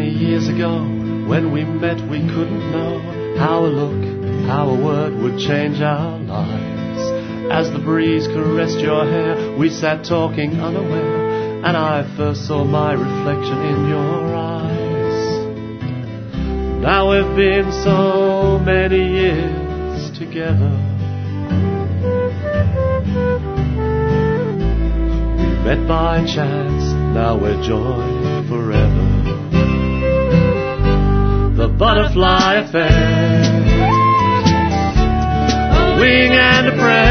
many years ago, when we met we couldn't know how a look, how a word would change our lives. As the breeze caressed your hair, we sat talking unaware, and I first saw my reflection in your eyes. Now we've been so many years together. We met by chance, now we're joined forever. The butterfly affair, a wing and a prayer.